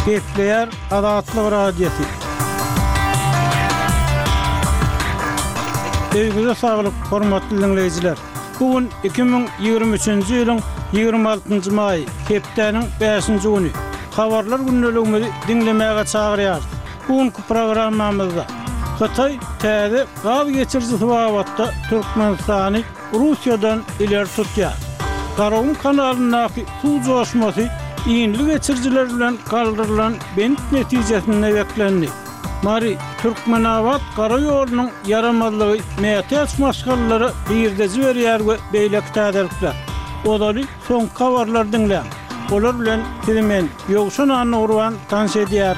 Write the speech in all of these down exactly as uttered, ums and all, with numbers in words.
Kepler Adatlyk Radiosu. Sevgili saglyk, hormatly dinleyijiler. Bugün iki bin ýygrimi üçinji ýylyň ýygrimi altynjy maý, Keplerniň beşinji güni. Habarlar günneligimizi dinlemäge çagyrýar. Bugünkü programmamyzda Xitay täze gaw geçirjisi wagtda Türkmenistany Russiýadan ileri tutýar. Garawun kanalynaky suw joşmasy iýinli geçirjiler bilen galdyrylan bent netijesinde beklendi. Mari Türkmenawat gara ýolunyň yaramazlygy meýete açmaşgallary birdeji berýär we beýlek täzelikler. Olary soň habarlar dinleýär. Olar bilen filmen ýogşan anny urwan tanş edýär.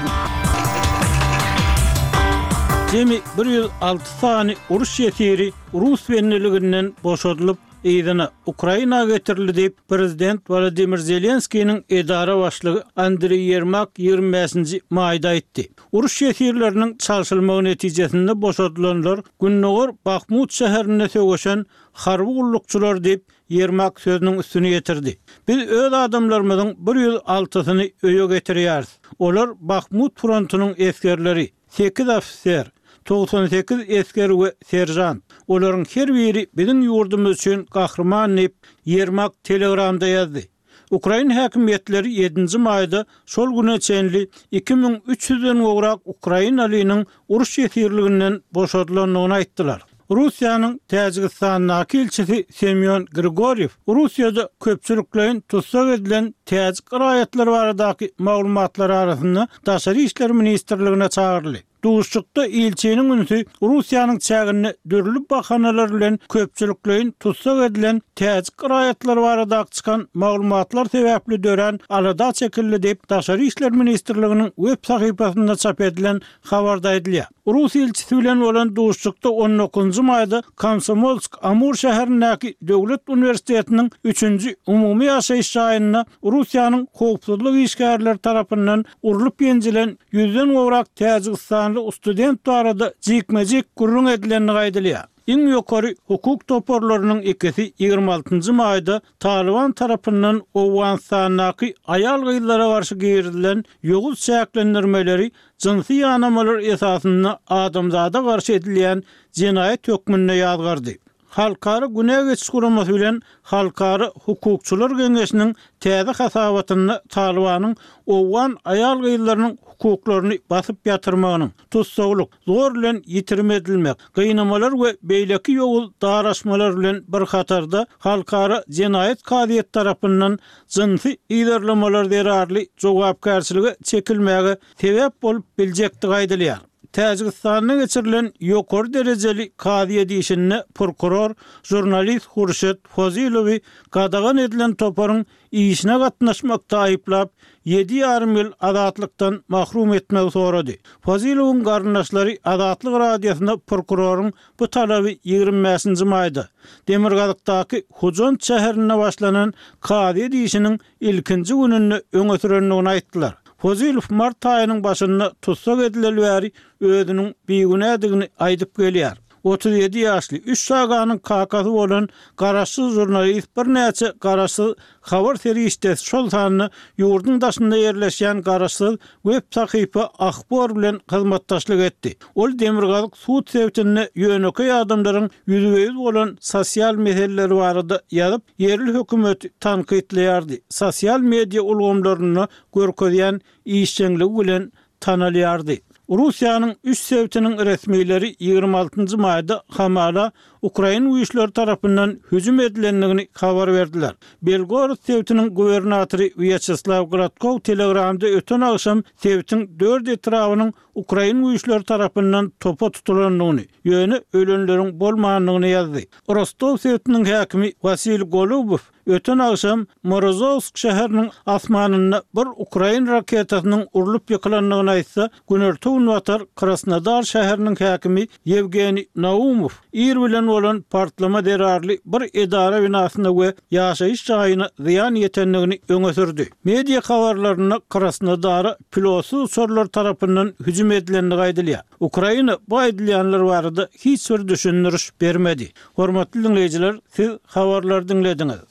Jemi bir ýüz alty sany uruş ýetiri Rus benliginden boşadylyp Eýdana Ukraina getirildi diýip prezident Volodymyr Zelenskiýiň edara başlygy Andrey Yermak ýygrimi beşinji maýda aýtdy. Uruş ýetirleriniň çalşylmagy netijesinde boşadylanlar Günnogor Bakhmut şäherine sögeşen harby gullukçylar diýip Yermak sözüniň üstüne getirdi. Biz öz adamlarymyzyň bir ýüz altysyny öýe getirýäris. Olar Bakhmut frontunyň eskerleri, sekiz ofisier, doksan sekiz esker we serjant. Olaryň her biri biziň ýurdumyz üçin gahrman diýip Yermak telegramda ýazdy. Ukraina häkimetleri ýedinji maýda şol güne çenli iki bin üç ýüzden gowrak Ukrainalynyň uruş ýetirliginden boşadylanlygyny aýtdylar. Russiýanyň Täjikistanyň elçisi Semyon Grigoriev Russiýada köpçüliklerin tutsak edilen täzik raýatlar baradaky maglumatlar arasynda Daşary işler ministrligine çağırly. Duşçukda ilçenin ünsi Russiýanyň çägine dörlüp bahanalar bilen köpçüliklerin tutsak edilen täzik raýatlar barada çykan maglumatlar sebäpli dören alada çekildi diýip Daşary işler ministrliginiň web sahypasynda çap edilen habarda edilýär. Rus ilçisi bilen bolan duşçukda on dokuzunjy maýda Komsomolsk Amur şäherindäki Döwlet Uniwersitetiniň üçünji umumy ýaşaýyş şaýynyna Russiýanyň howpsuzlyk işgärleri tarapyndan urulyp ýenjilen ýüzden gowrak Täjikistan student arada jikmejik gurrun edilenini gaýdylýar. Iň ýokary hukuk toporlarynyň ikisi ýygrimi altynjy maýda Taliban tarapyndan Owganistanyň aýal gyýlara garşy girilen ýoguz çäklendirmeleri jinsy ýanamalar esasynda adamzada garşy edilýän jinayet hökmüne ýazgardy. Halkara Güne geçiş guramasy bilen Halkara Hukukçular Geňeşiniň täze hasabatyny Talibanyň Owgan aýal gyýlarynyň hukuklaryny basyp ýatyrmagynyň tutsaglyk zor bilen ýitirmedilmek, gynamalar we beýleki ýogul daraşmalar bilen bir hatarda Halkara Jinayet Kadiýet tarapyndan jinsy ýerlemaler derarly jogapkärçiligi çekilmäge sebäp bolup biljekdi gaýdylýar. Täjikistanyň geçirilen ýokary derejeli kadiýe diýişinde prokuror, jurnalist Hurşet Fazilowy gadagan edilen toparyň işine gatnaşmakda aýyplap ýedi ýarym ýyl azatlykdan mahrum etmek sorady. Fazilowyň garyndaşlary Adatlyk Radiosyna prokuroryň bu talaby ýygrimi beşinji maýda Demirgazykdaky Hujon şäherine başlanan kadiýe diýişiniň ilkinji gününi öňe sürenligini aýtdylar. Fazilov mart aýynyň başynda tutsak edilen bäri özüniň beýgünädigini aýdyp gelýär. otuz ýedi ýaşly üç saganyň kakasy bolan garaşsyz jurnalist bir näçe garaşsyz habar serişde şol sanyny ýurduň daşynda ýerleşýän garaşsyz web sahypa ahbar bilen hyzmatdaşlyk etdi. Ol Demirgazyk suwt sewtine ýöneki adamlaryň ýüzüňiz bolan sosial meseleleri barada ýazyp ýerli hökümeti tanqidleýärdi. Sosial media ulgamlaryny görkezýän işçilik bilen tanalýardy. Russiýanyň üç sewtiniň resmiýetleri ýygrimi altynjy maýda hamala Ukraina güýçleri tarapyndan hüjüm edilenligini habar berdiler. Belgorod sewtiniň gubernatory Vyacheslav Gladkov telegramda öten akşam sewtin dört etrawynyň Ukraina güýçleri tarapyndan topa tutulanlygyny, ýöne ölenleriň bolmaganlygyny ýazdy. Rostov sewtiniň häkimi Vasil Golubov öten akşam Morozovsk şäheriniň asmanyna bir Ukraina raketasynyň urulyp ýykylanlygyny aýtsa, günertün watar Krasnodar şäheriniň häkimi Yevgeniy Naumov ir bilen bolan partlama derarly bir edara binasyna we ýaşaýyş jaýyna ziýan ýetenligini öňe sürdi. Media habarlaryna Krasnodara pilotsuz sorlar tarapyndan hüjüm edilenligi aýdylýar. Ukraina bu aýdylýanlar barada hiç bir düşündiriş bermedi. Hormatly dinleýijiler, siz habarlary dinlediňiz.